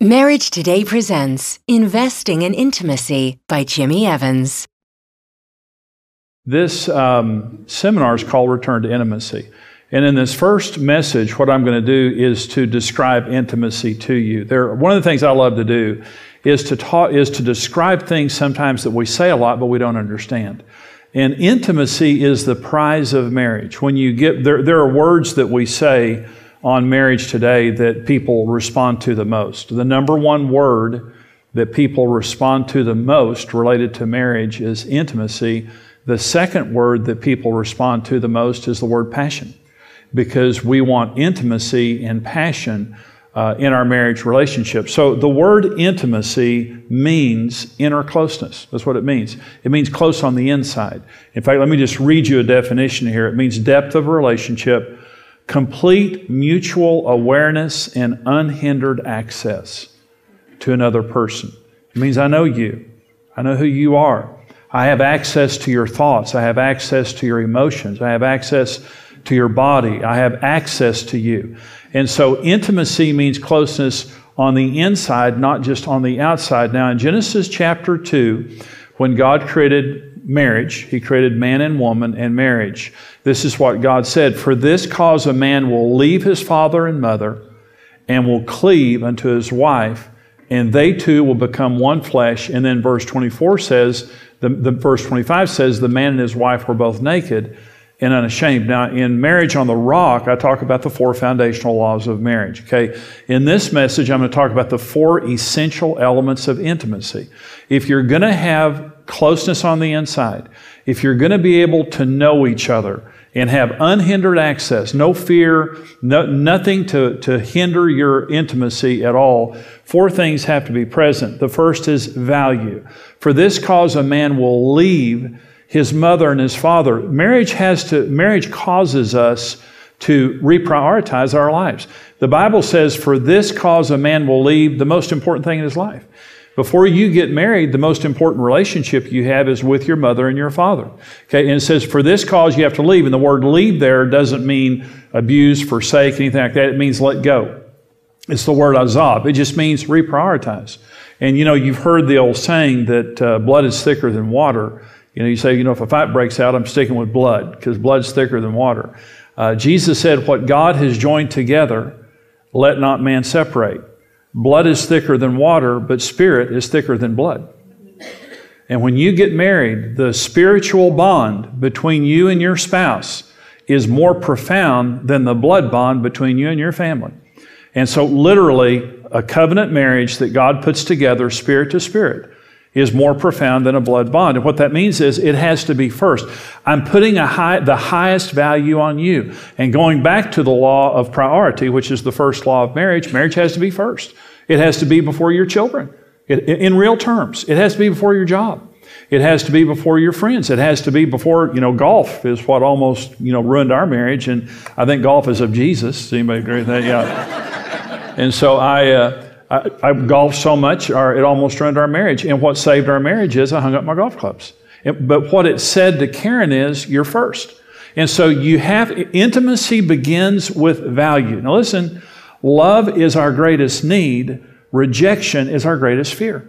Marriage Today presents Investing in Intimacy by Jimmy Evans. This seminar is called Return to Intimacy. And in this first message, what I'm going to do is to describe intimacy to you. One of the things I love to do is to describe things sometimes that we say a lot, but we don't understand. And intimacy is the prize of marriage. When you get there are words that we say on Marriage Today that people respond to the most. The number one word that people respond to the most related to marriage is intimacy. The second word that people respond to the most is the word passion, because we want intimacy and passion in our marriage relationship. So the word intimacy means inner closeness. That's what it means. It means close on the inside. In fact, let me just read you a definition here. It means depth of relationship, complete mutual awareness and unhindered access to another person. It means I know you. I know who you are. I have access to your thoughts. I have access to your emotions. I have access to your body. I have access to you. And so intimacy means closeness on the inside, not just on the outside. Now in Genesis chapter 2, when God created marriage, He created man and woman and marriage. This is what God said: "For this cause a man will leave his father and mother and will cleave unto his wife, and they two will become one flesh." And then verse 24 says, verse 25 says, "The man and his wife were both naked and unashamed." Now, in Marriage on the Rock, I talk about the 4 foundational laws of marriage. Okay, in this message, I'm going to talk about the 4 essential elements of intimacy. If you're going to have closeness on the inside, if you're going to be able to know each other and have unhindered access, no fear, nothing to hinder your intimacy at all, 4 things have to be present. The first is value. "For this cause a man will leave his mother and his father." Marriage causes us to reprioritize our lives. The Bible says, "For this cause a man will leave the most important thing in his life." Before you get married, the most important relationship you have is with your mother and your father. Okay, and it says, "For this cause you have to leave." And the word leave there doesn't mean abuse, forsake, anything like that. It means let go. It's the word azab. It just means reprioritize. And you've heard the old saying that blood is thicker than water. You say, if a fight breaks out, I'm sticking with blood, because blood's thicker than water. Jesus said, "What God has joined together, let not man separate." Blood is thicker than water, but spirit is thicker than blood. And when you get married, the spiritual bond between you and your spouse is more profound than the blood bond between you and your family. And so literally, a covenant marriage that God puts together, spirit to spirit, is more profound than a blood bond. And what that means is it has to be first. I'm putting the highest value on you. And going back to the law of priority, which is the first law of marriage, marriage has to be first. It has to be before your children. In real terms, it has to be before your job. It has to be before your friends. It has to be before, golf is what almost, ruined our marriage. And I think golf is of Jesus. Does anybody agree with that? Yeah. And so I golfed so much, it almost ruined our marriage. And what saved our marriage is I hung up my golf clubs. But what it said to Karen is, you're first. And so intimacy begins with value. Now listen, love is our greatest need. Rejection is our greatest fear.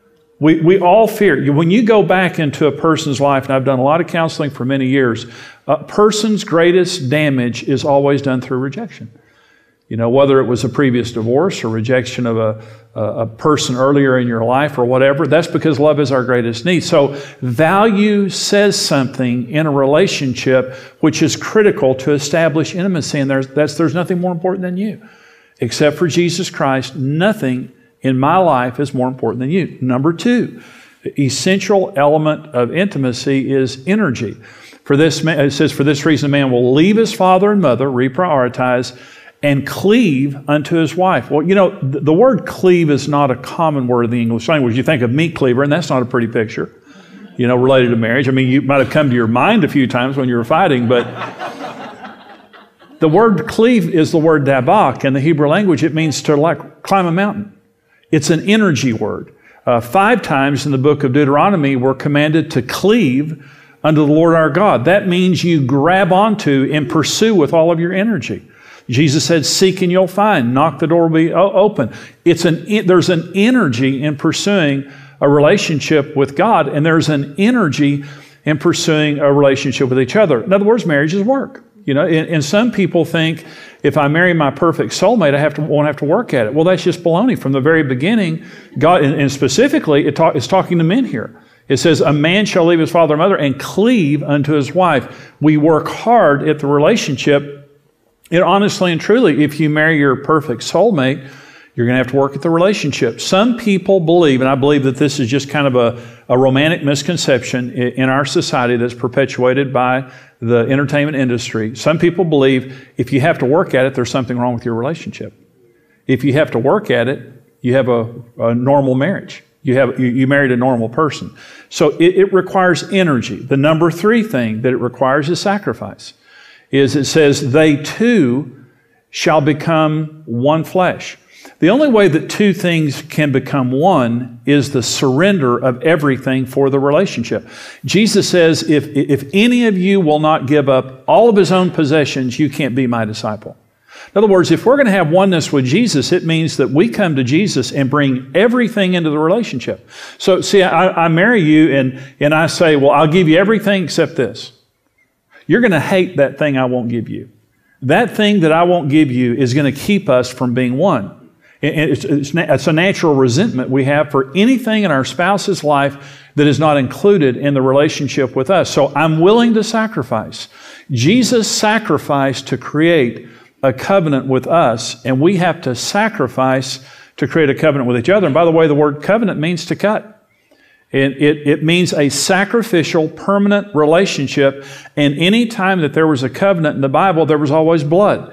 We all fear. When you go back into a person's life, and I've done a lot of counseling for many years, a person's greatest damage is always done through rejection. Whether it was a previous divorce or rejection of a person earlier in your life or whatever, that's because love is our greatest need. So value says something in a relationship which is critical to establish intimacy, and there's nothing more important than you. Except for Jesus Christ, nothing in my life is more important than you. Number 2, the essential element of intimacy is energy. It says, "For this reason a man will leave his father and mother," reprioritize, "and cleave unto his wife." Well, the word cleave is not a common word in the English language. You think of meat cleaver, and that's not a pretty picture, related to marriage. I mean, you might have come to your mind a few times when you were fighting, but the word cleave is the word dabak. In the Hebrew language, it means to climb a mountain. It's an energy word. 5 times in the book of Deuteronomy, we're commanded to cleave unto the Lord our God. That means you grab onto and pursue with all of your energy. Jesus said, seek and you'll find. Knock, the door will be open. There's an energy in pursuing a relationship with God, and there's an energy in pursuing a relationship with each other. In other words, marriage is work. And some people think if I marry my perfect soulmate, I won't have to work at it. Well, that's just baloney. From the very beginning, God, and specifically, it's talking to men here. It says, a man shall leave his father and mother and cleave unto his wife. We work hard at the relationship. And honestly and truly, if you marry your perfect soulmate, you're going to have to work at the relationship. Some people believe, and I believe that this is just kind of a romantic misconception in our society that's perpetuated by the entertainment industry. Some people believe if you have to work at it, there's something wrong with your relationship. If you have to work at it, you have a normal marriage. You married a normal person. So it requires energy. The number 3 thing that it requires is sacrifice. It says, they two shall become one flesh. The only way that 2 things can become one is the surrender of everything for the relationship. Jesus says, if any of you will not give up all of his own possessions, you can't be my disciple. In other words, if we're going to have oneness with Jesus, it means that we come to Jesus and bring everything into the relationship. So, see, I marry you and I say, well, I'll give you everything except this. You're going to hate that thing I won't give you. That thing that I won't give you is going to keep us from being one. And it's a natural resentment we have for anything in our spouse's life that is not included in the relationship with us. So I'm willing to sacrifice. Jesus sacrificed to create a covenant with us, and we have to sacrifice to create a covenant with each other. And by the way, the word covenant means to cut. And it means a sacrificial, permanent relationship. And any time that there was a covenant in the Bible, there was always blood.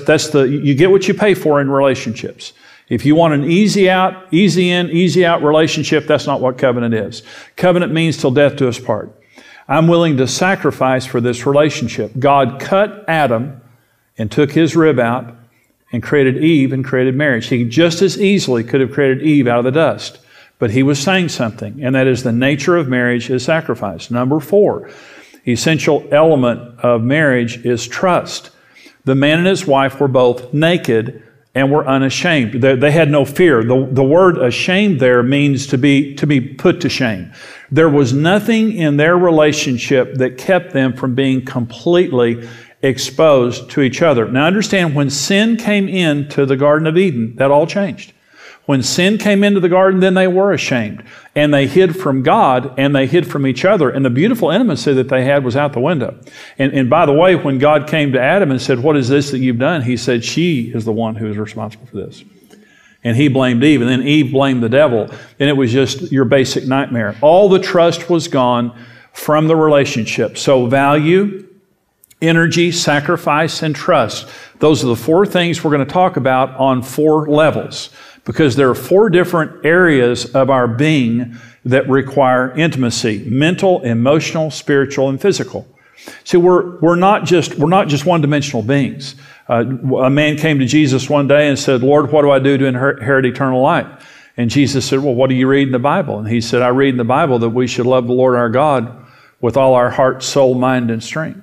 You get what you pay for in relationships. If you want an easy out, easy in, easy out relationship, that's not what covenant is. Covenant means till death do us part. I'm willing to sacrifice for this relationship. God cut Adam and took his rib out and created Eve and created marriage. He just as easily could have created Eve out of the dust. But he was saying something, and that is the nature of marriage is sacrifice. Number 4, essential element of marriage is trust. The man and his wife were both naked and were unashamed. They had no fear. The word ashamed there means to be put to shame. There was nothing in their relationship that kept them from being completely exposed to each other. Now understand, when sin came into the Garden of Eden, that all changed. When sin came into the garden, then they were ashamed. And they hid from God, and they hid from each other. And the beautiful intimacy that they had was out the window. And by the way, when God came to Adam and said, what is this that you've done? He said, she is the one who is responsible for this. And he blamed Eve, and then Eve blamed the devil. And it was just your basic nightmare. All the trust was gone from the relationship. So value, energy, sacrifice, and trust. Those are the 4 things we're going to talk about on 4 levels. Because there are 4 different areas of our being that require intimacy: mental, emotional, spiritual, and physical. See, we're not just one-dimensional beings. A man came to Jesus one day and said, Lord, what do I do to inherit eternal life? And Jesus said, well, what do you read in the Bible? And he said, I read in the Bible that we should love the Lord our God with all our heart, soul, mind, and strength.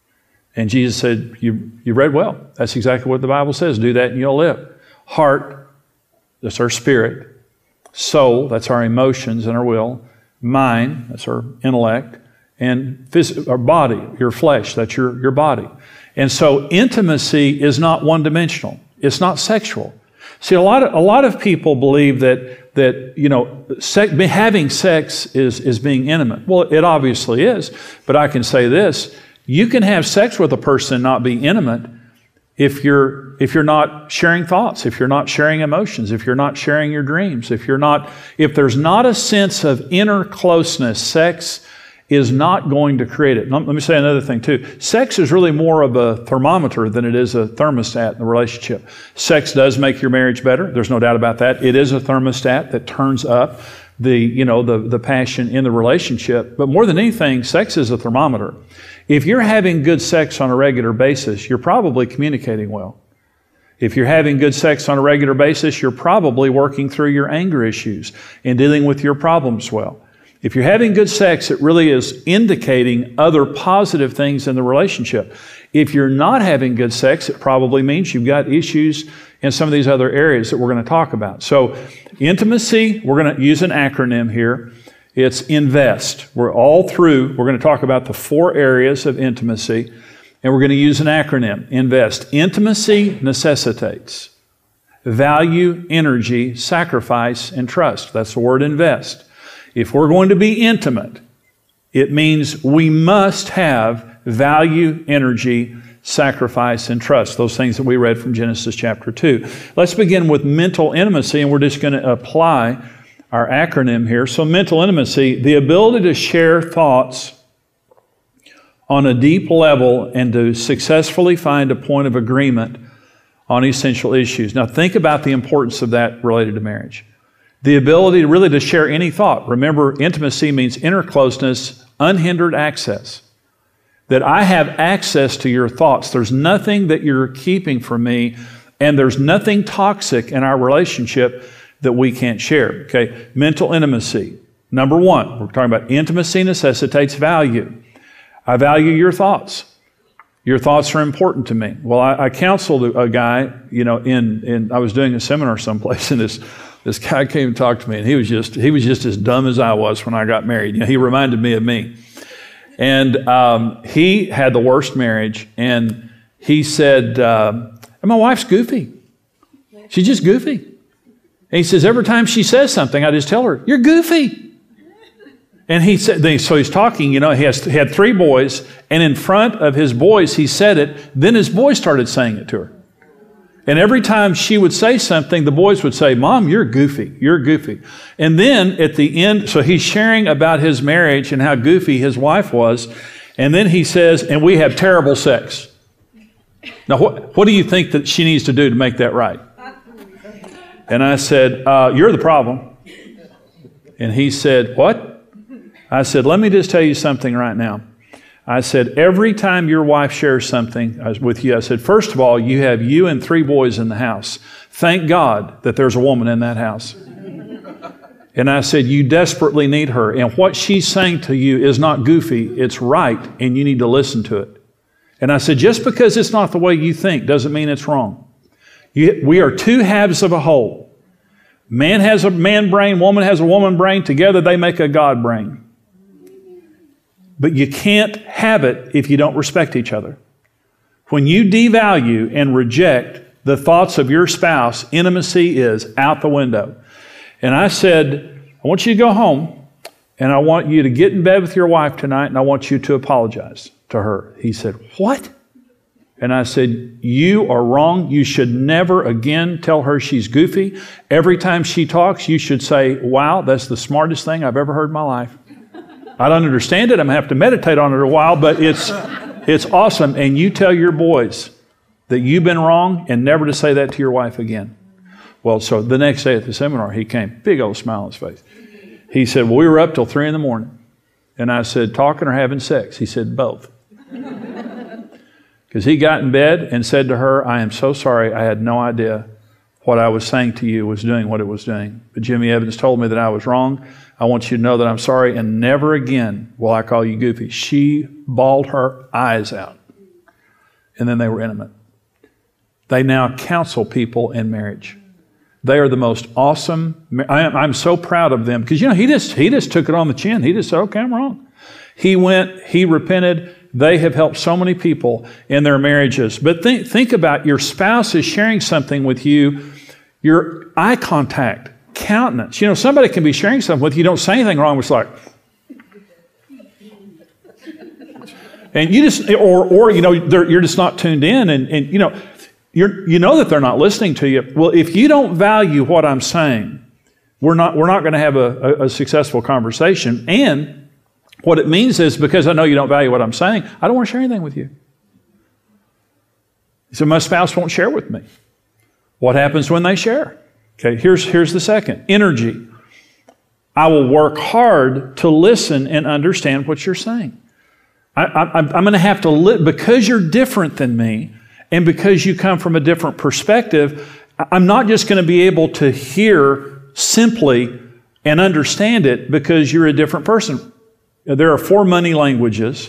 And Jesus said, you read well. That's exactly what the Bible says. Do that and you'll live. Heart, that's our spirit. Soul, that's our emotions and our will. Mind, that's our intellect. And our body, your flesh, that's your body. And so intimacy is not one-dimensional. It's not sexual. See, a lot of people believe that having sex is being intimate. Well, it obviously is. But I can say this: you can have sex with a person and not be intimate if you're not sharing thoughts, if you're not sharing emotions, if you're not sharing your dreams, if there's not a sense of inner closeness, sex is not going to create it. Let me say another thing too. Sex is really more of a thermometer than it is a thermostat in the relationship. Sex does make your marriage better. There's no doubt about that. It is a thermostat that turns up the passion in the relationship. But more than anything, sex is a thermometer. If you're having good sex on a regular basis, you're probably communicating well. If you're having good sex on a regular basis, you're probably working through your anger issues and dealing with your problems well. If you're having good sex, it really is indicating other positive things in the relationship. If you're not having good sex, it probably means you've got issues in some of these other areas that we're going to talk about. So intimacy, we're going to use an acronym here. It's INVEST. We're going to talk about the 4 areas of intimacy, and we're going to use an acronym, INVEST. Intimacy necessitates value, energy, sacrifice, and trust. That's the word invest. If we're going to be intimate, it means we must have value, energy, sacrifice, and trust. Those things that we read from Genesis chapter 2. Let's begin with mental intimacy, and we're just going to apply our acronym here. So mental intimacy, the ability to share thoughts on a deep level and to successfully find a point of agreement on essential issues. Now think about the importance of that related to marriage. The ability really to share any thought. Remember, intimacy means inner closeness, unhindered access. That I have access to your thoughts. There's nothing that you're keeping from me, and there's nothing toxic in our relationship that we can't share. Okay, mental intimacy. Number 1, we're talking about intimacy necessitates value. I value your thoughts. Your thoughts are important to me. Well, I counseled a guy, I was doing a seminar someplace, and this guy came and talked to me, and he was just as dumb as I was when I got married. He reminded me of me. And he had the worst marriage, and he said, my wife's goofy. She's just goofy. And he says, every time she says something, I just tell her, you're goofy. And he said, so he's talking, he had 3 boys, and in front of his boys, he said it. Then his boys started saying it to her. And every time she would say something, the boys would say, Mom, you're goofy. You're goofy. And then at the end, so he's sharing about his marriage and how goofy his wife was. And then he says, and we have terrible sex. Now, what do you think that she needs to do to make that right? And I said, you're the problem. And he said, what? I said, let me just tell you something right now. I said, every time your wife shares something with you, I said, first of all, you have you and 3 boys in the house. Thank God that there's a woman in that house. And I said, you desperately need her. And what she's saying to you is not goofy. It's right, and you need to listen to it. And I said, just because it's not the way you think doesn't mean it's wrong. We are 2 halves of a whole. Man has a man brain, woman has a woman brain. Together they make a God brain. But you can't have it if you don't respect each other. When you devalue and reject the thoughts of your spouse, intimacy is out the window. And I said, I want you to go home, and I want you to get in bed with your wife tonight, and I want you to apologize to her. He said, what? And I said, you are wrong. You should never again tell her she's goofy. Every time she talks, you should say, wow, that's the smartest thing I've ever heard in my life. I don't understand it. I'm going to have to meditate on it a while, but it's awesome. And you tell your boys that you've been wrong and never to say that to your wife again. Well, so the next day at the seminar, he came, big old smile on his face. He said, well, we were up till 3 a.m. And I said, talking or having sex? He said, both. Because he got in bed and said to her, I am so sorry. I had no idea what I was saying to you was doing what it was doing. But Jimmy Evans told me that I was wrong. I want you to know that I'm sorry, and never again will I call you goofy. She bawled her eyes out. And then they were intimate. They now counsel people in marriage. They are the most awesome. I'm so proud of them because, he just took it on the chin. He just said, okay, I'm wrong. He went, he repented. They have helped so many people in their marriages. But think about your spouse is sharing something with you, your eye contact, countenance. Somebody can be sharing something with you, don't say anything wrong, it's like, and you just, or you're just not tuned in, and you know that they're not listening to you. Well, if you don't value what I'm saying, we're not going to have a successful conversation. And what it means is, because I know you don't value what I'm saying, I don't want to share anything with you. So my spouse won't share with me. What happens when they share? Okay, here's the second. Energy. I will work hard to listen and understand what you're saying. I'm going to have to, because you're different than me, and because you come from a different perspective, I'm not just going to be able to hear simply and understand it because you're a different person. There are 4 money languages.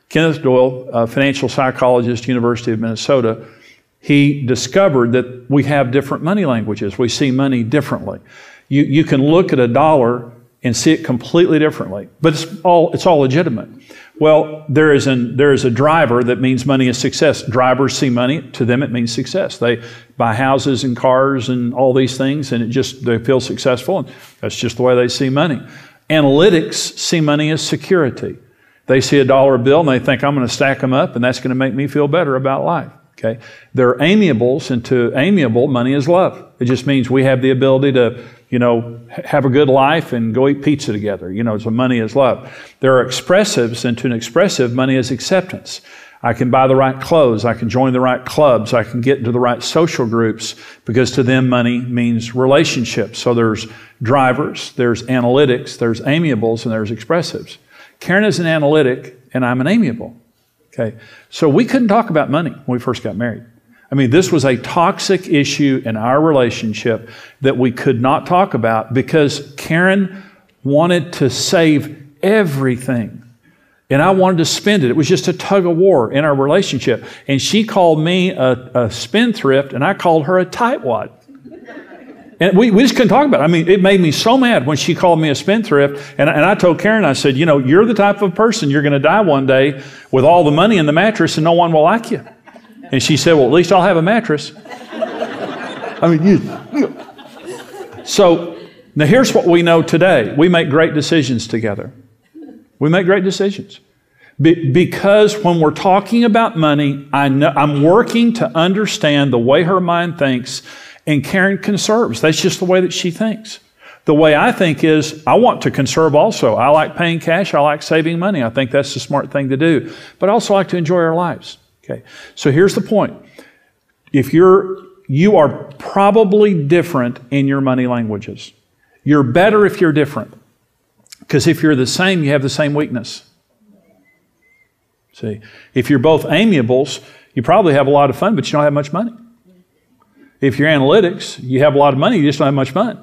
Kenneth Doyle, a financial psychologist, University of Minnesota, he discovered that we have different money languages. We see money differently. You can look at a dollar and see it completely differently, but it's all legitimate. Well, there is a driver that means money is success. Drivers see money, to them it means success. They buy houses and cars and all these things, and they feel successful, and that's just the way they see money. Analytics see money as security. They see a dollar bill and they think, I'm going to stack them up and that's going to make me feel better about life. Okay? They're amiables, and to amiable, money is love. It just means we have the ability to, have a good life and go eat pizza together. So money is love. There are expressives, and to an expressive, money is acceptance. I can buy the right clothes. I can join the right clubs. I can get into the right social groups, because to them, money means relationships. So there's drivers, there's analytics, there's amiables, and there's expressives. Karen is an analytic, and I'm an amiable. Okay, so we couldn't talk about money when we first got married. I mean, this was a toxic issue in our relationship that we could not talk about, because Karen wanted to save everything, and I wanted to spend it. It was just a tug of war in our relationship. And she called me a spendthrift, and I called her a tightwad. And we just couldn't talk about it. I mean, it made me so mad when she called me a spendthrift. And I told Karen, I said, you're the type of person, you're going to die one day with all the money in the mattress and no one will like you. And she said, well, at least I'll have a mattress. So now here's what we know today. We make great decisions together. We make great decisions. Because when we're talking about money, I'm working to understand the way her mind thinks, and Karen conserves. That's just the way that she thinks. The way I think is, I want to conserve also. I like paying cash. I like saving money. I think that's the smart thing to do. But I also like to enjoy our lives. Okay. So here's the point. You are probably different in your money languages. You're better if you're different. Because if you're the same, you have the same weakness. See, if you're both amiables, you probably have a lot of fun, but you don't have much money. If you're analytics, you have a lot of money, you just don't have much fun.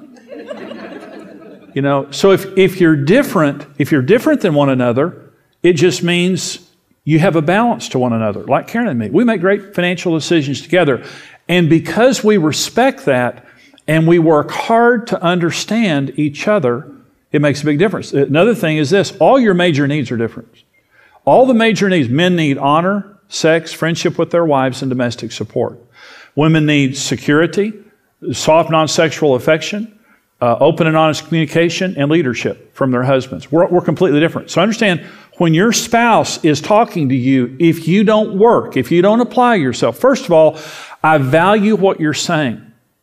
So if you're different than one another, it just means you have a balance to one another, like Karen and me. We make great financial decisions together. And because we respect that and we work hard to understand each other, it makes a big difference. Another thing is this: all your major needs are different. All the major needs: men need honor, sex, friendship with their wives, and domestic support. Women need security, soft, non-sexual affection, open and honest communication, and leadership from their husbands. We're completely different. So understand, when your spouse is talking to you, if you don't work, if you don't apply yourself, first of all, I value what you're saying.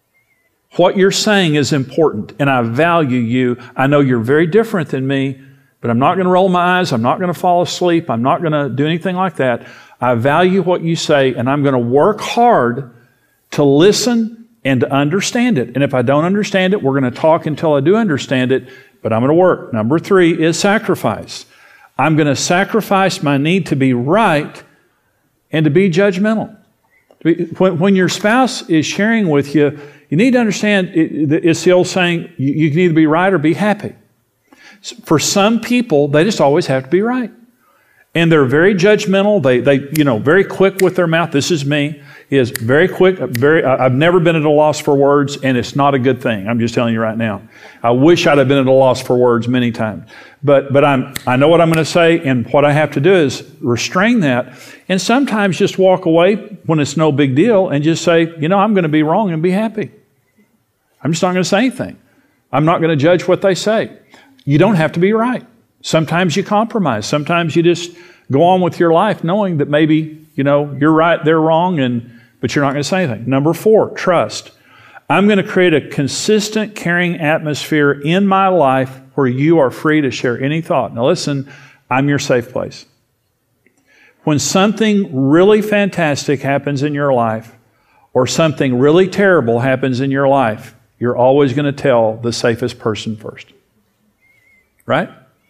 What you're saying is important, and I value you. I know you're very different than me, but I'm not going to roll my eyes. I'm not going to fall asleep. I'm not going to do anything like that. I value what you say, and I'm going to work hard to listen and to understand it. And if I don't understand it, we're going to talk until I do understand it, but I'm going to work. Number 3 is sacrifice. I'm going to sacrifice my need to be right and to be judgmental. When your spouse is sharing with you, you need to understand, it's the old saying, you can either be right or be happy. For some people, they just always have to be right. And they're very judgmental. They very quick with their mouth. This is me. He is very quick. I've never been at a loss for words, and it's not a good thing. I'm just telling you right now. I wish I'd have been at a loss for words many times. But I know what I'm going to say, and what I have to do is restrain that, and sometimes just walk away when it's no big deal, and just say, I'm going to be wrong and be happy. I'm just not going to say anything. I'm not going to judge what they say. You don't have to be right. Sometimes you compromise. Sometimes you just go on with your life knowing that maybe, you're right, they're wrong, but you're not going to say anything. Number 4, trust. I'm going to create a consistent, caring atmosphere in my life where you are free to share any thought. Now listen, I'm your safe place. When something really fantastic happens in your life, or something really terrible happens in your life, you're always going to tell the safest person first. Right?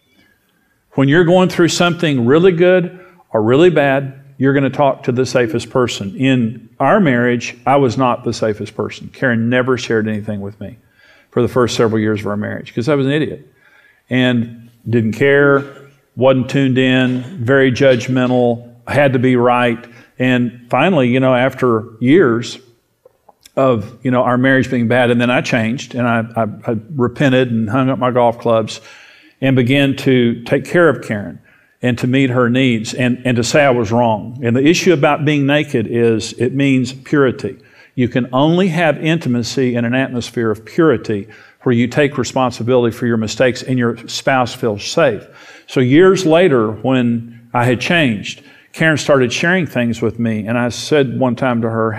When you're going through something really good or really bad, you're going to talk to the safest person. In our marriage, I was not the safest person. Karen never shared anything with me for the first several years of our marriage because I was an idiot and didn't care, wasn't tuned in, very judgmental, had to be right. And finally, after years of, our marriage being bad, and then I changed, and I repented and hung up my golf clubs and began to take care of Karen and to meet her needs and to say I was wrong. And the issue about being naked is it means purity. You can only have intimacy in an atmosphere of purity where you take responsibility for your mistakes and your spouse feels safe. So years later, when I had changed, Karen started sharing things with me, and I said one time to her,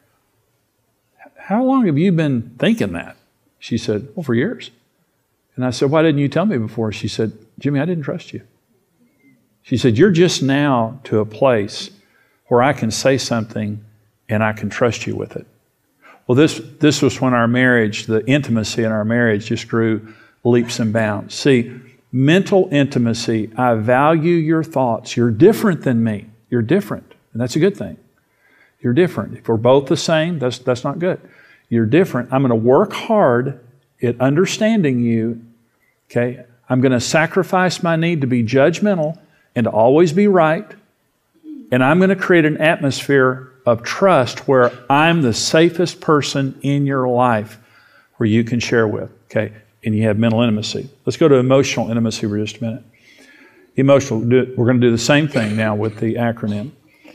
how long have you been thinking that? She said, well, for years. And I said, why didn't you tell me before? She said, Jimmy, I didn't trust you. She said, you're just now to a place where I can say something and I can trust you with it. Well, this was when our marriage, the intimacy in our marriage just grew leaps and bounds. See, mental intimacy, I value your thoughts. You're different than me. You're different. And that's a good thing. You're different. If we're both the same, that's not good. You're different. I'm going to work hard at understanding you. Okay? I'm going to sacrifice my need to be judgmental and to always be right. And I'm going to create an atmosphere of trust where I'm the safest person in your life where you can share with. Okay? And you have mental intimacy. Let's go to emotional intimacy for just a minute. Emotional, we're going to do the same thing now with the acronym.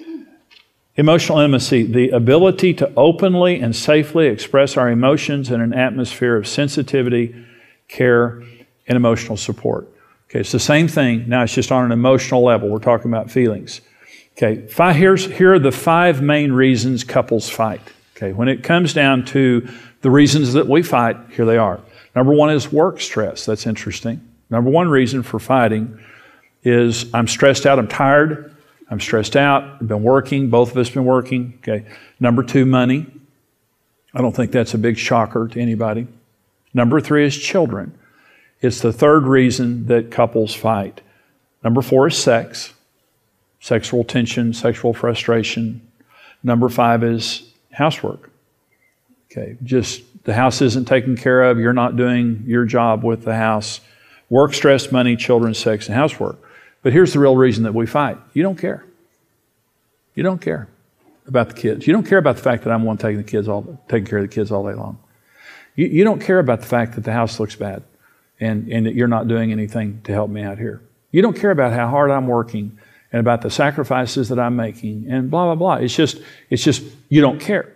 Emotional intimacy, the ability to openly and safely express our emotions in an atmosphere of sensitivity, care, and emotional support. Okay, it's the same thing. Now it's just on an emotional level. We're talking about feelings. Okay, here are the 5 main reasons couples fight. Okay, when it comes down to the reasons that we fight, here they are. Number 1 is work stress. That's interesting. Number 1 reason for fighting is I'm stressed out, I'm tired, I'm stressed out, I've been working, both of us have been working. Okay. Number 2, money. I don't think that's a big shocker to anybody. Number 3 is children. It's the 3rd reason that couples fight. Number 4 is sex, sexual tension, sexual frustration. Number 5 is housework. Okay, just the house isn't taken care of, you're not doing your job with the house. Work, stress, money, children, sex, and housework. But here's the real reason that we fight. You don't care. You don't care about the kids. You don't care about the fact that I'm one taking care of the kids all day long. You don't care about the fact that the house looks bad and that you're not doing anything to help me out here. You don't care about how hard I'm working and about the sacrifices that I'm making and blah, blah, blah. It's just you don't care.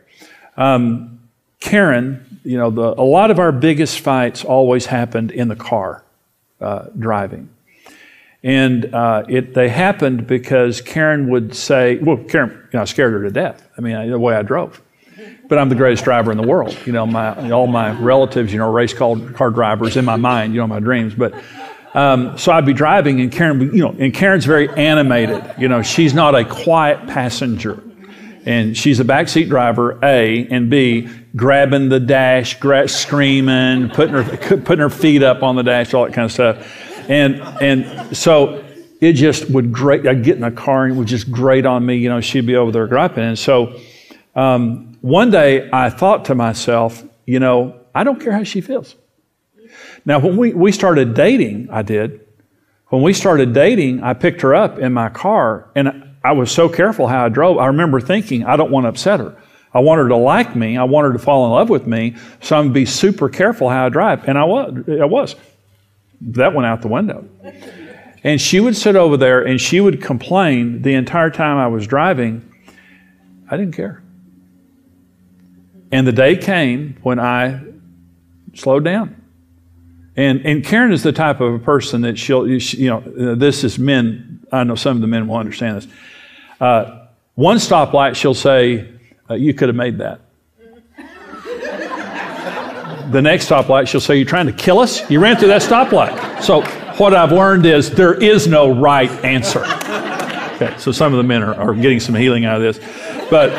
Karen, a lot of our biggest fights always happened in the car driving. And they happened because Karen would say, Karen, I scared her to death. I mean, the way I drove. But I'm the greatest driver in the world. All my relatives, race car drivers in my mind, my dreams. But so I'd be driving, and Karen, and Karen's very animated. She's not a quiet passenger. And she's a backseat driver, A, and B, grabbing the dash, screaming, putting her feet up on the dash, all that kind of stuff. And so it just would grate. I'd get in a car and it would just grate on me. She'd be over there griping. And so one day I thought to myself, I don't care how she feels. Now, when we started dating, I did. When we started dating, I picked her up in my car, and I was so careful how I drove. I remember thinking, I don't want to upset her. I want her to like me. I want her to fall in love with me. So I'm going to be super careful how I drive. And I was. That went out the window. And she would sit over there and she would complain the entire time I was driving. I didn't care. And the day came when I slowed down. And Karen is the type of a person that this is men. I know some of the men will understand this. One stoplight, she'll say, you could have made that. The next stoplight, she'll say, you're trying to kill us? You ran through that stoplight. So what I've learned is there is no right answer. Okay, so some of the men are getting some healing out of this. But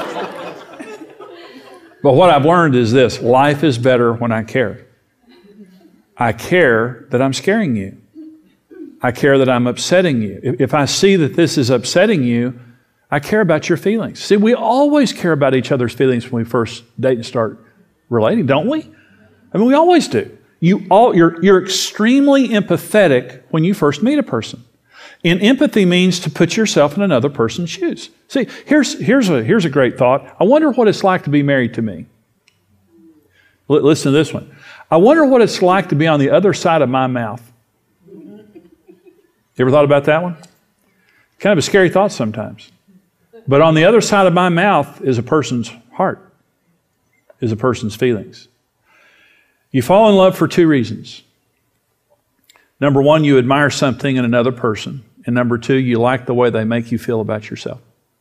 what I've learned is this: life is better when I care. I care that I'm scaring you. I care that I'm upsetting you. If I see that this is upsetting you, I care about your feelings. See, we always care about each other's feelings when we first date and start relating, don't we? I mean, we always do. You're extremely empathetic when you first meet a person. And empathy means to put yourself in another person's shoes. See, here's a great thought. I wonder what it's like to be married to me. Listen to this one. I wonder what it's like to be on the other side of my mouth. You ever thought about that one? Kind of a scary thought sometimes. But on the other side of my mouth is a person's heart, is a person's feelings. You fall in love for two reasons. Number one, you admire something in another person. And number two, you like the way they make you feel about yourself.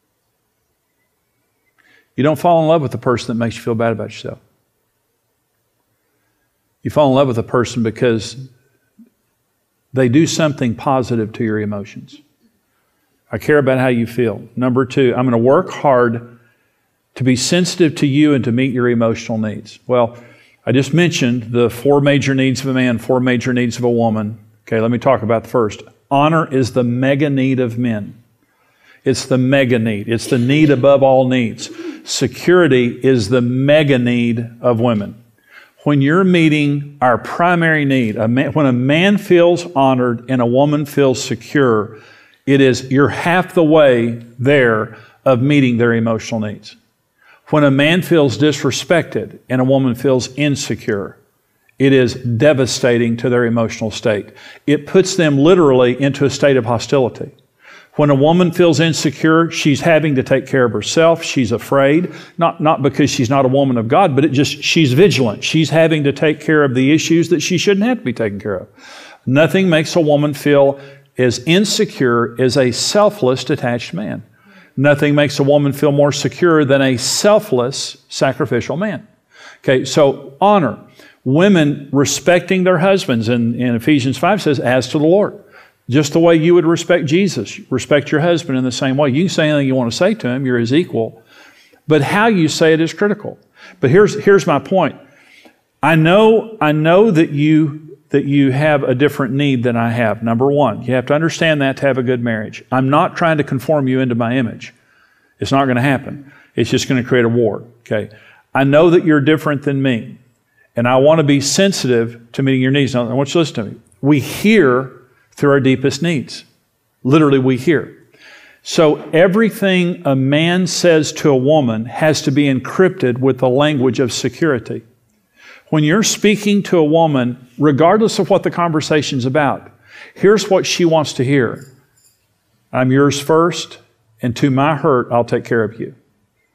You don't fall in love with the person that makes you feel bad about yourself. You fall in love with a person because they do something positive to your emotions. I care about how you feel. Number two, I'm going to work hard to be sensitive to you and to meet your emotional needs. Well, I just mentioned the 4 major needs of a man, 4 major needs of a woman. Okay, let me talk about the first. Honor is the mega need of men. It's the mega need. It's the need above all needs. Security is the mega need of women. When you're meeting our primary need, when a man feels honored and a woman feels secure, you're half the way there of meeting their emotional needs. When a man feels disrespected and a woman feels insecure, it is devastating to their emotional state. It puts them literally into a state of hostility. When a woman feels insecure, she's having to take care of herself. She's afraid, not because she's not a woman of God, but she's vigilant. She's having to take care of the issues that she shouldn't have to be taken care of. Nothing makes a woman feel as insecure as a selfless, detached man. Nothing makes a woman feel more secure than a selfless, sacrificial man. Okay, so honor. Women respecting their husbands in Ephesians 5 says, as to the Lord. Just the way you would respect Jesus, respect your husband in the same way. You can say anything you want to say to him, you're his equal. But how you say it is critical. But here's my point. I know that you have a different need than I have. Number one, you have to understand that to have a good marriage. I'm not trying to conform you into my image. It's not going to happen. It's just going to create a war. Okay. I know that you're different than me. And I want to be sensitive to meeting your needs. Now, I want you to listen to me. We hear through our deepest needs. Literally, we hear. So everything a man says to a woman has to be encrypted with the language of security. When you're speaking to a woman, regardless of what the conversation's about, here's what she wants to hear. I'm yours first, and to my hurt, I'll take care of you.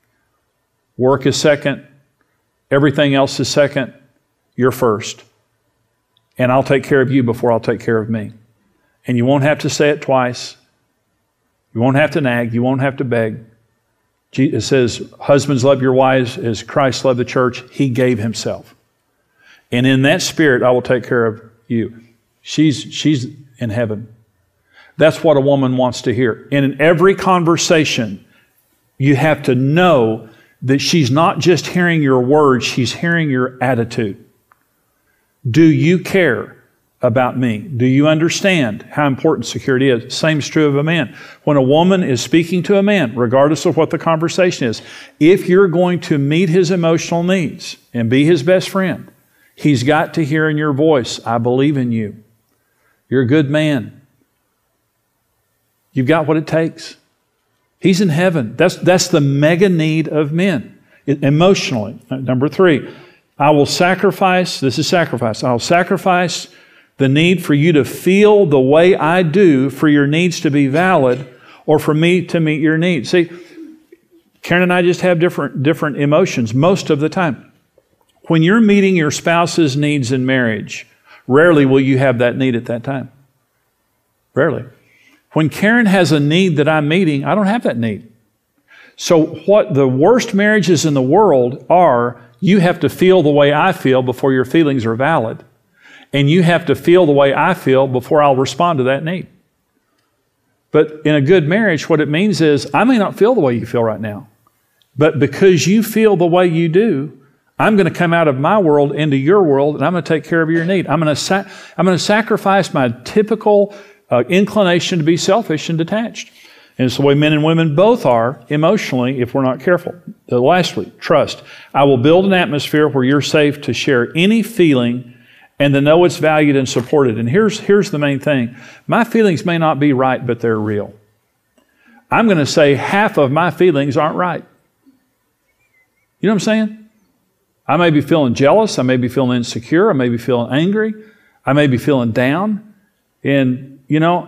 Work is second. Everything else is second. You're first. And I'll take care of you before I'll take care of me. And you won't have to say it twice. You won't have to nag. You won't have to beg. It says, husbands, love your wives as Christ loved the church. He gave himself. And in that spirit, I will take care of you. She's in heaven. That's what a woman wants to hear. And in every conversation, you have to know that she's not just hearing your words, she's hearing your attitude. Do you care about me? Do you understand how important security is? Same is true of a man. When a woman is speaking to a man, regardless of what the conversation is, if you're going to meet his emotional needs and be his best friend, he's got to hear in your voice, I believe in you. You're a good man. You've got what it takes. He's in heaven. That's the mega need of men, emotionally. Number 3, I will sacrifice, this is sacrifice, I'll sacrifice the need for you to feel the way I do for your needs to be valid or for me to meet your needs. See, Karen and I just have different emotions most of the time. When you're meeting your spouse's needs in marriage, rarely will you have that need at that time. Rarely. When Karen has a need that I'm meeting, I don't have that need. So what the worst marriages in the world are, you have to feel the way I feel before your feelings are valid. And you have to feel the way I feel before I'll respond to that need. But in a good marriage, what it means is, I may not feel the way you feel right now. But because you feel the way you do, I'm going to come out of my world into your world, and I'm going to take care of your need. I'm going to sacrifice my typical inclination to be selfish and detached. And it's the way men and women both are emotionally if we're not careful. Lastly, trust. I will build an atmosphere where you're safe to share any feeling and to know it's valued and supported. And here's the main thing. My feelings may not be right, but they're real. I'm going to say half of my feelings aren't right. You know what I'm saying? I may be feeling jealous. I may be feeling insecure. I may be feeling angry. I may be feeling down. And,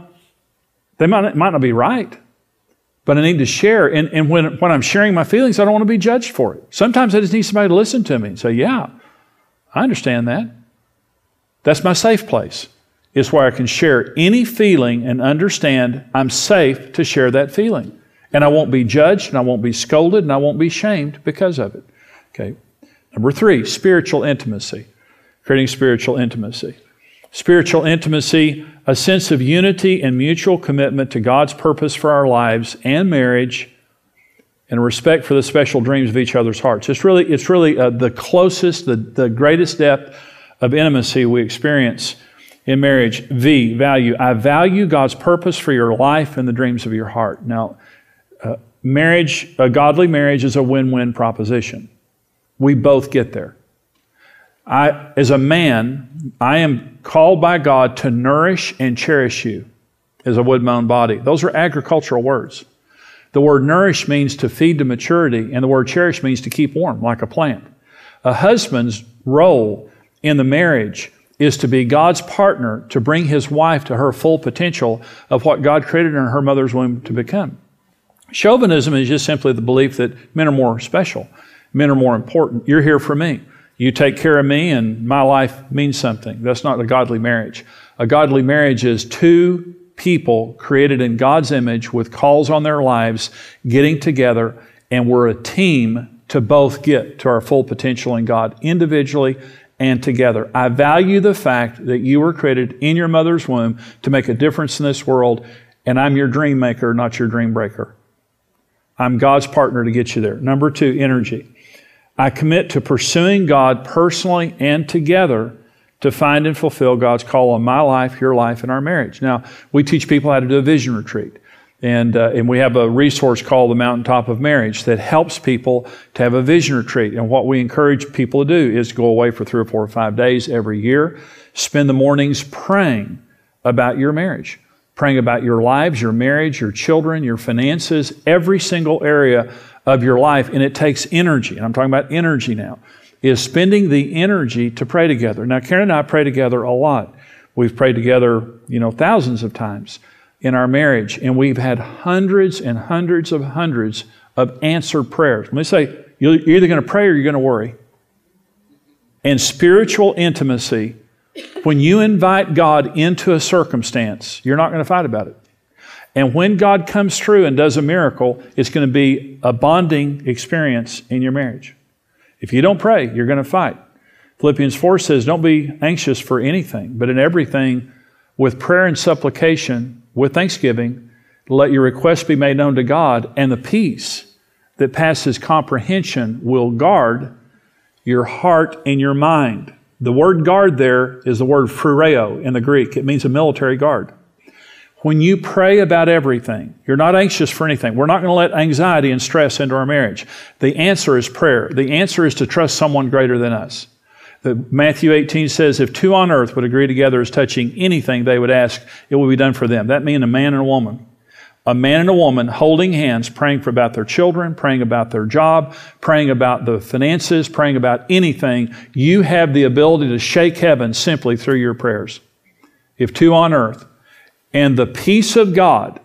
they might not be right. But I need to share. And when I'm sharing my feelings, I don't want to be judged for it. Sometimes I just need somebody to listen to me and say, yeah, I understand that. That's my safe place. It's where I can share any feeling and understand I'm safe to share that feeling. And I won't be judged, and I won't be scolded, and I won't be shamed because of it. Okay. Number 3, spiritual intimacy. Creating spiritual intimacy. Spiritual intimacy, a sense of unity and mutual commitment to God's purpose for our lives and marriage, and a respect for the special dreams of each other's hearts. It's really the closest, the greatest depth of intimacy we experience in marriage. Value. I value God's purpose for your life and the dreams of your heart. Now, marriage, a godly marriage is a win-win proposition. We both get there. As a man, I am called by God to nourish and cherish you as I would my own body. Those are agricultural words. The word nourish means to feed to maturity, and the word cherish means to keep warm, like a plant. A husband's role in the marriage is to be God's partner to bring his wife to her full potential of what God created in her mother's womb to become. Chauvinism is just simply the belief that men are more special. Men are more important. You're here for me. You take care of me and my life means something. That's not a godly marriage. A godly marriage is two people created in God's image with calls on their lives getting together, and we're a team to both get to our full potential in God individually and together. I value the fact that you were created in your mother's womb to make a difference in this world, and I'm your dream maker, not your dream breaker. I'm God's partner to get you there. Number 2, energy. I commit to pursuing God personally and together to find and fulfill God's call on my life, your life, and our marriage. Now, we teach people how to do a vision retreat. And we have a resource called the Mountaintop of Marriage that helps people to have a vision retreat. And what we encourage people to do is go away for 3 or 4 or 5 days every year. Spend the mornings praying about your marriage, praying about your lives, your marriage, your children, your finances, every single area of your life. And it takes energy, and I'm talking about energy now, is spending the energy to pray together. Now, Karen and I pray together a lot. We've prayed together, thousands of times in our marriage, and we've had hundreds and hundreds of answered prayers. Let me say, you're either going to pray or you're going to worry. And spiritual intimacy, when you invite God into a circumstance, you're not going to fight about it. And when God comes through and does a miracle, it's going to be a bonding experience in your marriage. If you don't pray, you're going to fight. Philippians 4 says, don't be anxious for anything, but in everything, with prayer and supplication, with thanksgiving, let your requests be made known to God, and the peace that passes comprehension will guard your heart and your mind. The word guard there is the word phureo in the Greek. It means a military guard. When you pray about everything, you're not anxious for anything. We're not going to let anxiety and stress into our marriage. The answer is prayer. The answer is to trust someone greater than us. Matthew 18 says, if 2 on earth would agree together as touching anything they would ask, it will be done for them. That means a man and a woman. A man and a woman holding hands, praying about their children, praying about their job, praying about the finances, praying about anything. You have the ability to shake heaven simply through your prayers. If 2 on earth. And the peace of God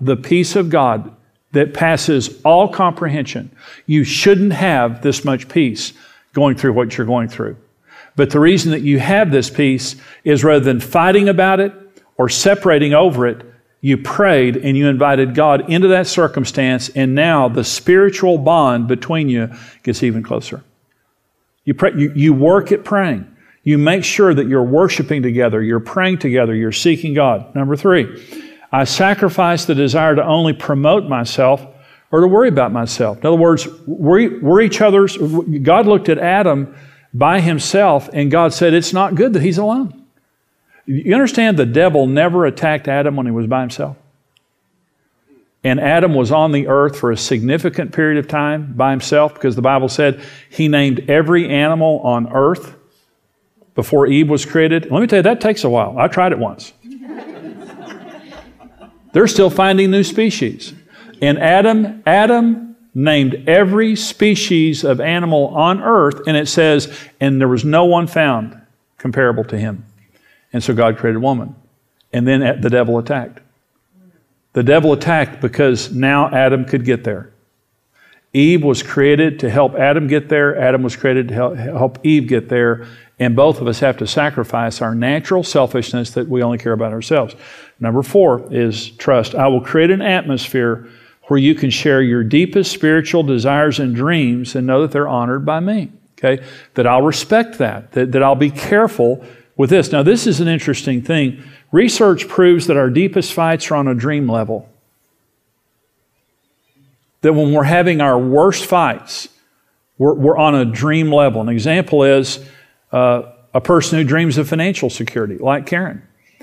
that passes all comprehension, you shouldn't have this much peace going through what you're going through. But the reason that you have this peace is rather than fighting about it or separating over it, you prayed and you invited God into that circumstance, and now the spiritual bond between you gets even closer. You pray, you work at praying. You make sure that you're worshiping together, you're praying together, you're seeking God. Number 3, I sacrifice the desire to only promote myself or to worry about myself. In other words, we're each other's. God looked at Adam by himself, and God said, it's not good that he's alone. You understand the devil never attacked Adam when he was by himself? And Adam was on the earth for a significant period of time by himself, because the Bible said he named every animal on earth. before Eve was created. Let me tell you, that takes a while. I tried it once. They're still finding new species. And Adam named every species of animal on earth, and it says, and there was no one found comparable to him. And so God created woman. And then the devil attacked. The devil attacked because now Adam could get there. Eve was created to help Adam get there. Adam was created to help Eve get there. And both of us have to sacrifice our natural selfishness that we only care about ourselves. Number 4 is trust. I will create an atmosphere where you can share your deepest spiritual desires and dreams and know that they're honored by me. Okay? That I'll respect that I'll be careful with this. Now, this is an interesting thing. Research proves that our deepest fights are on a dream level. That when we're having our worst fights, we're on a dream level. An example is a person who dreams of financial security, like Karen.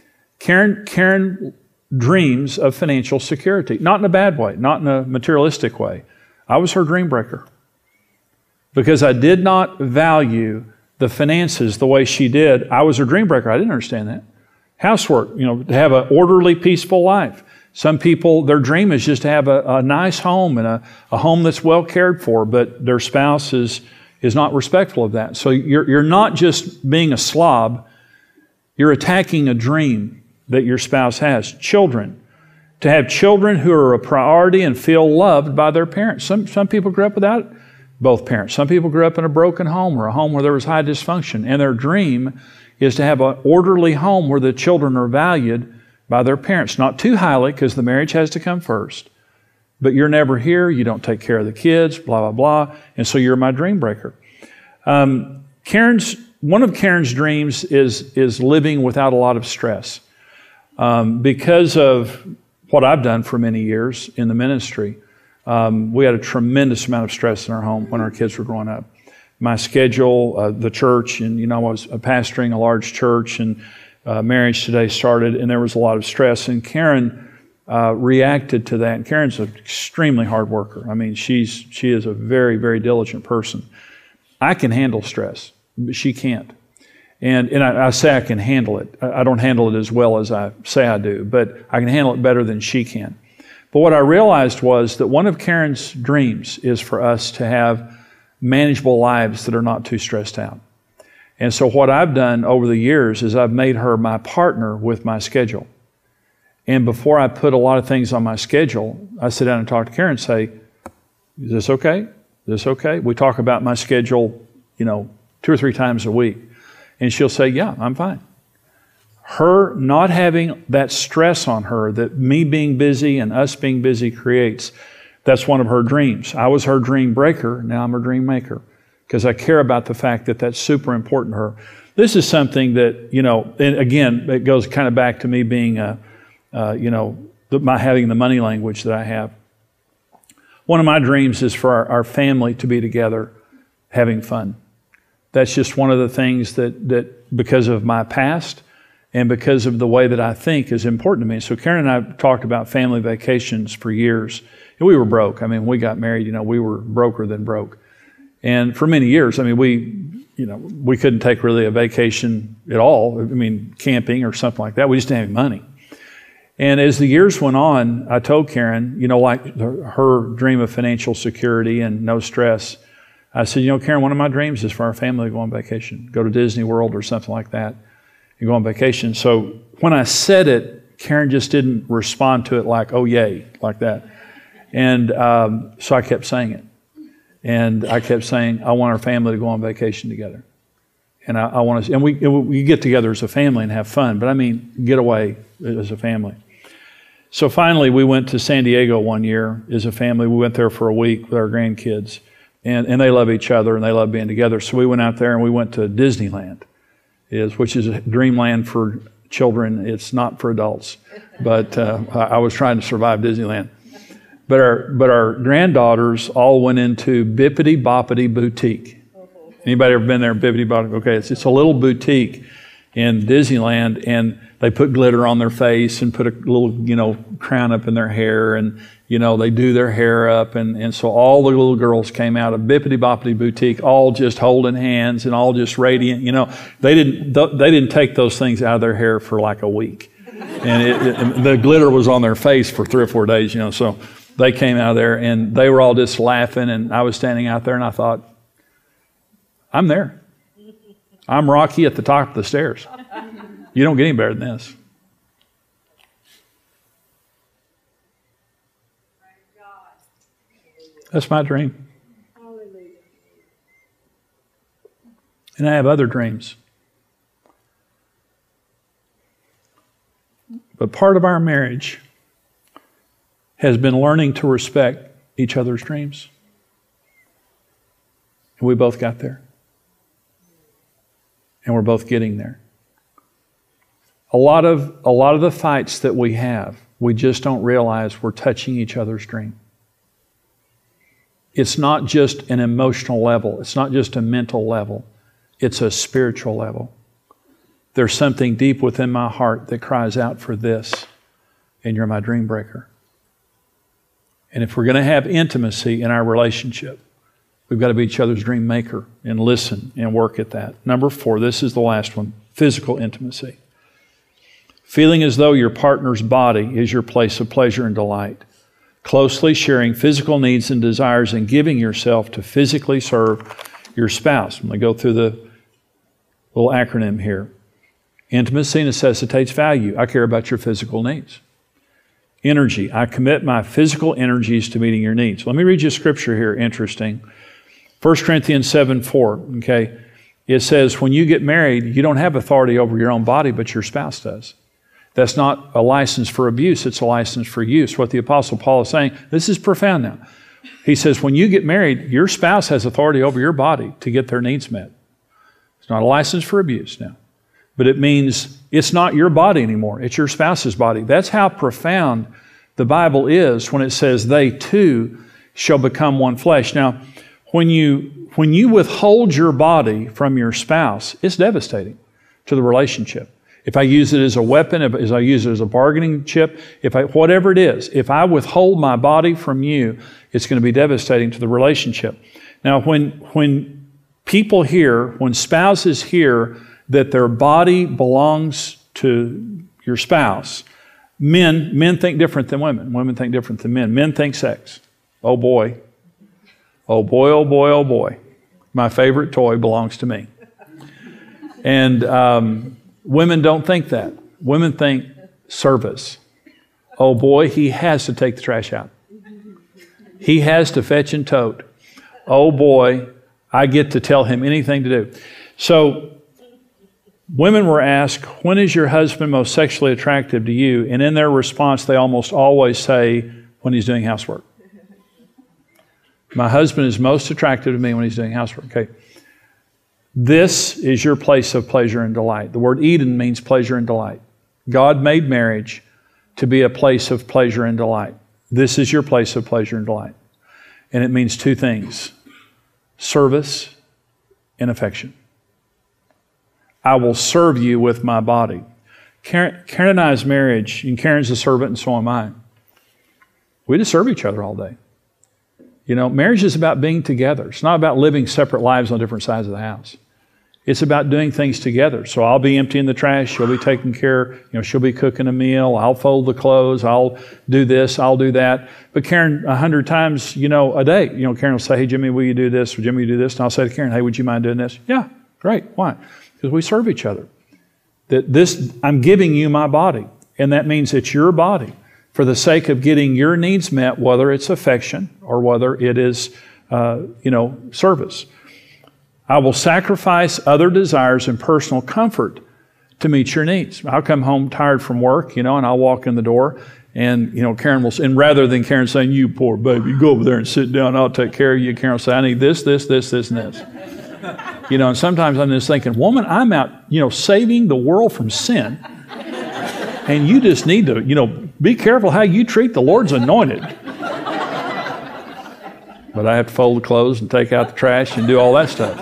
Karen dreams of financial security, not in a bad way, not in a materialistic way. I was her dream breaker because I did not value the finances the way she did. I was her dream breaker. I didn't understand that. Housework, to have an orderly, peaceful life. Some people, their dream is just to have a nice home and a home that's well cared for, but their spouse is not respectful of that. So you're not just being a slob, you're attacking a dream that your spouse has. Children. To have children who are a priority and feel loved by their parents. Some people grew up without both parents. Some people grew up in a broken home or a home where there was high dysfunction. And their dream is to have an orderly home where the children are valued by their parents. Not too highly, because the marriage has to come first. But you're never here, you don't take care of the kids, blah, blah, blah. And so you're my dream breaker. One of Karen's dreams is living without a lot of stress. Because of what I've done for many years in the ministry, we had a tremendous amount of stress in our home when our kids were growing up. My schedule, the church, and I was pastoring a large church, and Marriage Today started, and there was a lot of stress. And Karen reacted to that. And Karen's an extremely hard worker. I mean, she is a very, very diligent person. I can handle stress, but she can't. And I say I can handle it. I don't handle it as well as I say I do, but I can handle it better than she can. But what I realized was that one of Karen's dreams is for us to have manageable lives that are not too stressed out. And so what I've done over the years is I've made her my partner with my schedule. And before I put a lot of things on my schedule, I sit down and talk to Karen and say, is this okay? Is this okay? We talk about my schedule, 2 or 3 times a week. And she'll say, yeah, I'm fine. Her not having that stress on her that me being busy and us being busy creates, that's one of her dreams. I was her dream breaker, now I'm her dream maker, because I care about the fact that that's super important to her. This is something that, and again, it goes kind of back to me being, my having the money language that I have. One of my dreams is for our family to be together having fun. That's just one of the things that because of my past and because of the way that I think is important to me. So Karen and I talked about family vacations for years. And we were broke. I mean, when we got married, we were broker than broke. And for many years, we couldn't take really a vacation at all. Camping or something like that. We just didn't have money. And as the years went on, I told Karen, like her dream of financial security and no stress, I said, Karen, one of my dreams is for our family to go on vacation, go to Disney World or something like that, and go on vacation. So when I said it, Karen just didn't respond to it like, oh, yay, like that. And so I kept saying it. And I kept saying, I want our family to go on vacation together. And I want to, and we get together as a family and have fun, but get away as a family. So finally, we went to San Diego one year as a family. We went there for a week with our grandkids. And they love each other and they love being together. So we went out there and we went to Disneyland, which is a dreamland for children. It's not for adults. But I was trying to survive Disneyland. But our granddaughters all went into Bippity Boppity Boutique. Anybody ever been there? Bippity Boppity? Okay, it's a little boutique in Disneyland, and they put glitter on their face and put a little, crown up in their hair, and they do their hair up. And so all the little girls came out of Bippity Boppity Boutique, all just holding hands and all just radiant. They didn't take those things out of their hair for like a week. And the glitter was on their face for 3 or 4 days, so they came out of there and they were all just laughing, and I was standing out there and I thought, I'm there. I'm Rocky at the top of the stairs. You don't get any better than this. That's my dream. And I have other dreams. But part of our marriage has been learning to respect each other's dreams. And we both got there. And we're both getting there. A lot of the fights that we have, we just don't realize we're touching each other's dream. It's not just an emotional level. It's not just a mental level. It's a spiritual level. There's something deep within my heart that cries out for this, and you're my dream breaker. And if we're going to have intimacy in our relationship, we've got to be each other's dream maker and listen and work at that. Number 4, this is the last one, physical intimacy. Feeling as though your partner's body is your place of pleasure and delight. Closely sharing physical needs and desires and giving yourself to physically serve your spouse. I'm going to go through the little acronym here. Intimacy necessitates value. I care about your physical needs. Energy. I commit my physical energies to meeting your needs. Let me read you a scripture here, interesting. 1 Corinthians 7:4, okay? It says, when you get married, you don't have authority over your own body, but your spouse does. That's not a license for abuse, it's a license for use. What the Apostle Paul is saying, this is profound now. He says, when you get married, your spouse has authority over your body to get their needs met. It's not a license for abuse now. But it means it's not your body anymore. It's your spouse's body. That's how profound the Bible is when it says they too shall become one flesh. Now, when you withhold your body from your spouse, it's devastating to the relationship. If I use it as a weapon, if I use it as a bargaining chip, whatever it is, if I withhold my body from you, it's going to be devastating to the relationship. Now, when people hear, when spouses hear that their body belongs to your spouse, men think different than women. Women think different than men. Men think sex. Oh boy. Oh boy, oh boy, oh boy. My favorite toy belongs to me. And women don't think that. Women think service. Oh boy, he has to take the trash out. He has to fetch and tote. Oh boy, I get to tell him anything to do. So, women were asked, when is your husband most sexually attractive to you? And in their response, they almost always say, when he's doing housework. My husband is most attractive to me when he's doing housework. Okay. This is your place of pleasure and delight. The word Eden means pleasure and delight. God made marriage to be a place of pleasure and delight. This is your place of pleasure and delight. And it means 2 things: service and affection. I will serve you with my body. Karen and I's marriage, and Karen's a servant and so am I. We just serve each other all day. Marriage is about being together. It's not about living separate lives on different sides of the house. It's about doing things together. So I'll be emptying the trash. She'll be taking care. She'll be cooking a meal. I'll fold the clothes. I'll do this. I'll do that. But Karen, 100 times, a day, Karen will say, hey, Jimmy, will you do this? Or Jimmy, will you do this? And I'll say to Karen, hey, would you mind doing this? Yeah, great. Why? Because we serve each other. I'm giving you my body. And that means it's your body for the sake of getting your needs met, whether it's affection or whether it is, service. I will sacrifice other desires and personal comfort to meet your needs. I'll come home tired from work, and I'll walk in the door and, Karen will, and rather than Karen saying, you poor baby, go over there and sit down, I'll take care of you, Karen will say, I need this, this, this, this, and this. And sometimes I'm just thinking, woman, I'm out, saving the world from sin. And you just need to, be careful how you treat the Lord's anointed. But I have to fold the clothes and take out the trash and do all that stuff,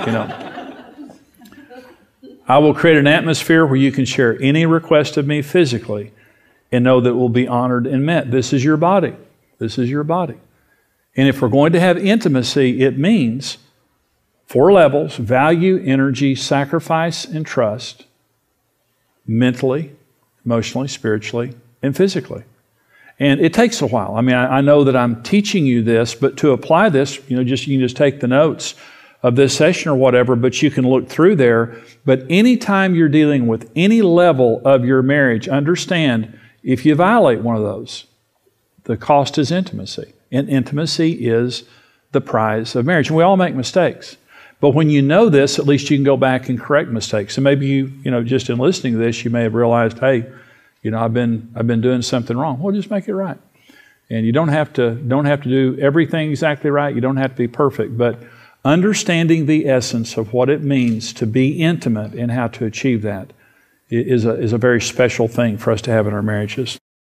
I will create an atmosphere where you can share any request of me physically and know that it will be honored and met. This is your body. This is your body. And if we're going to have intimacy, it means 4 levels: value, energy, sacrifice, and trust, mentally, emotionally, spiritually, and physically. And it takes a while. I mean, I know that I'm teaching you this, but to apply this, you can just take the notes of this session or whatever, but you can look through there. But anytime you're dealing with any level of your marriage, understand, if you violate one of those, the cost is intimacy. And intimacy is the prize of marriage. And we all make mistakes. But when you know this, at least you can go back and correct mistakes. So maybe you just in listening to this, you may have realized, hey, I've been doing something wrong. Well, just make it right. And you don't have to do everything exactly right. You don't have to be perfect. But understanding the essence of what it means to be intimate and how to achieve that is a very special thing for us to have in our marriages.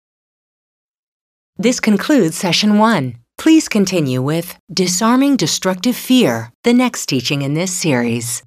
This concludes Session 1. Please continue with Disarming Destructive Fear, the next teaching in this series.